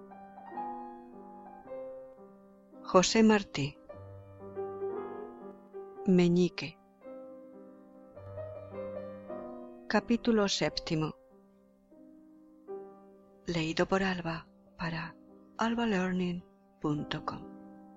José Martí. Meñique. Capítulo 7. Leído por Alba para albalearning.com.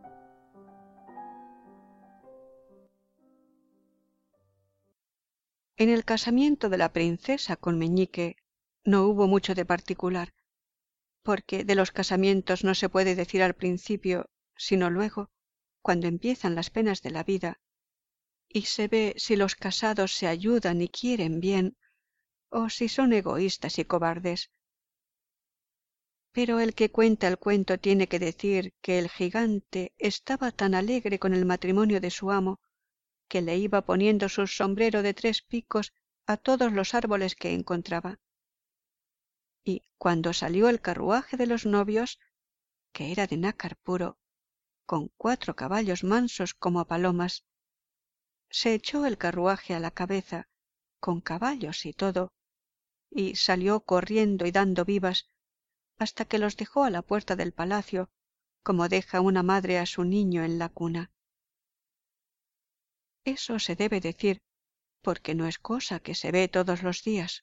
En el casamiento de la princesa con Meñique no hubo mucho de particular, porque de los casamientos no se puede decir al principio, sino luego, cuando empiezan las penas de la vida, y se ve si los casados se ayudan y quieren bien, o si son egoístas y cobardes. Pero el que cuenta el cuento tiene que decir que el gigante estaba tan alegre con el matrimonio de su amo, que le iba poniendo su sombrero de 3 picos a todos los árboles que encontraba. Y cuando salió el carruaje de los novios, que era de nácar puro, con 4 caballos mansos como palomas, se echó el carruaje a la cabeza, con caballos y todo, y salió corriendo y dando vivas, hasta que los dejó a la puerta del palacio, como deja una madre a su niño en la cuna. Eso se debe decir, porque no es cosa que se ve todos los días.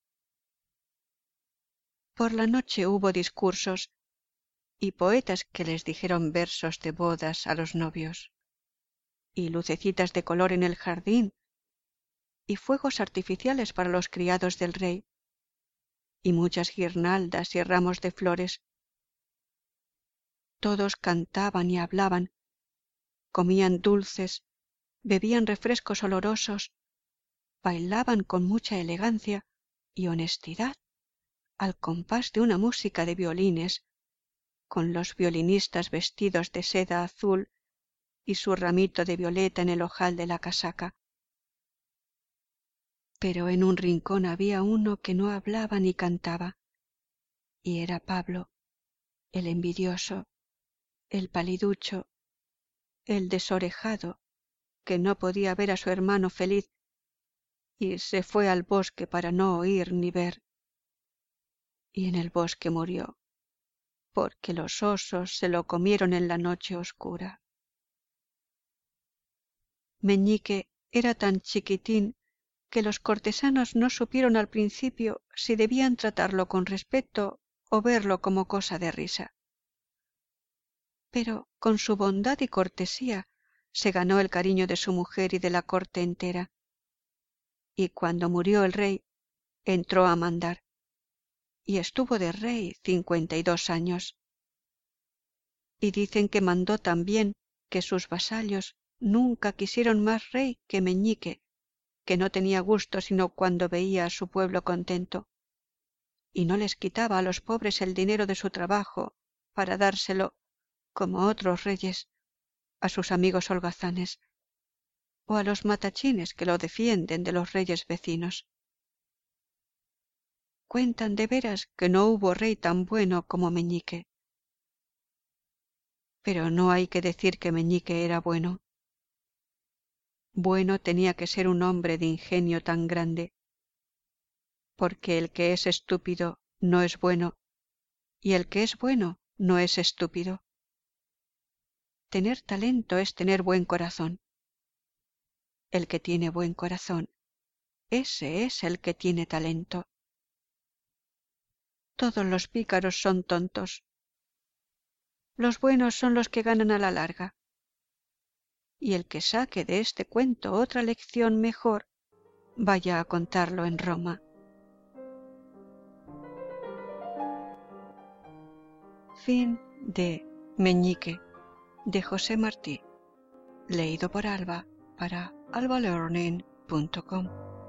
Por la noche hubo discursos, y poetas que les dijeron versos de bodas a los novios, y lucecitas de color en el jardín, y fuegos artificiales para los criados del rey, y muchas guirnaldas y ramos de flores. Todos cantaban y hablaban, comían dulces, bebían refrescos olorosos, bailaban con mucha elegancia y honestidad al compás de una música de violines, con los violinistas vestidos de seda azul y su ramito de violeta en el ojal de la casaca. Pero en un rincón había uno que no hablaba ni cantaba, y era Pablo, el envidioso, el paliducho, el desorejado, que no podía ver a su hermano feliz, y se fue al bosque para no oír ni ver. Y en el bosque murió, porque los osos se lo comieron en la noche oscura. Meñique era tan chiquitín que los cortesanos no supieron al principio si debían tratarlo con respeto o verlo como cosa de risa. Pero con su bondad y cortesía se ganó el cariño de su mujer y de la corte entera. Y cuando murió el rey, entró a mandar, y estuvo de rey 52 años. Y dicen que mandó tan bien que sus vasallos nunca quisieron más rey que Meñique, que no tenía gusto sino cuando veía a su pueblo contento, y no les quitaba a los pobres el dinero de su trabajo para dárselo, como otros reyes, a sus amigos holgazanes, o a los matachines que lo defienden de los reyes vecinos. Cuentan de veras que no hubo rey tan bueno como Meñique. Pero no hay que decir que Meñique era bueno. Bueno tenía que ser un hombre de ingenio tan grande, porque el que es estúpido no es bueno, y el que es bueno no es estúpido. Tener talento es tener buen corazón. El que tiene buen corazón, ese es el que tiene talento. Todos los pícaros son tontos. Los buenos son los que ganan a la larga. Y el que saque de este cuento otra lección mejor, vaya a contarlo en Roma. Fin de Meñique, de José Martí, leído por Alba para albalearning.com.